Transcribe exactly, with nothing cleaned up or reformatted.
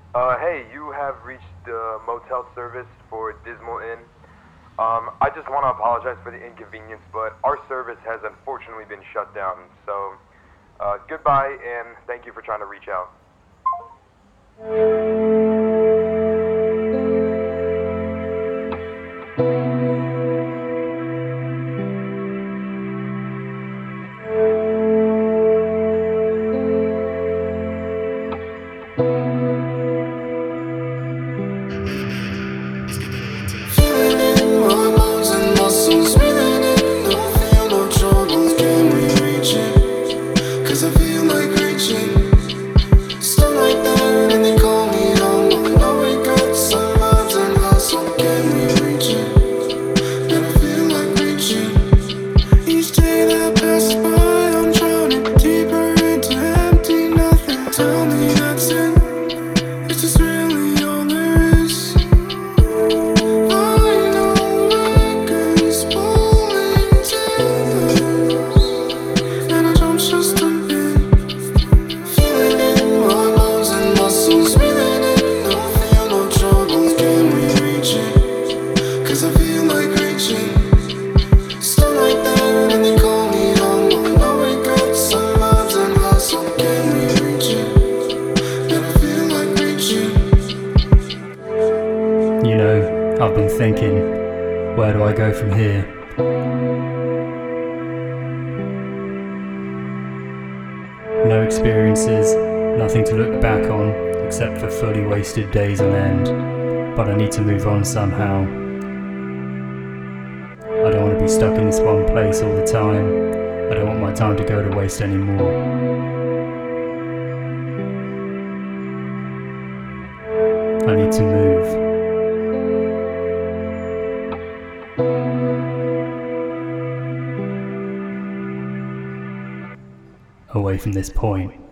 Uh, hey, you have reached the motel service for Dismal Inn. Um, I just want to apologize for the inconvenience, but our service has unfortunately been shut down. So, uh, goodbye, and thank you for trying to reach out. Feeling my bones and muscles, breathing in, don't feel no trouble. Can we reach it? 'Cause I feel like reaching. Stuff like that, and they call me humble. No regrets, some vibes and hustle. Can we reach it? And I feel like reaching. Each day that passes by, I'm drowning deeper into empty nothing. Tell me that's it. It's just really all there is. You know, I've been thinking, where do I go from here? No experiences, nothing to look back on, except for fully wasted days on end. But I need to move on somehow. I don't want to be stuck in this one place all the time. I don't want my time to go to waste anymore. I need to move. Away from this point.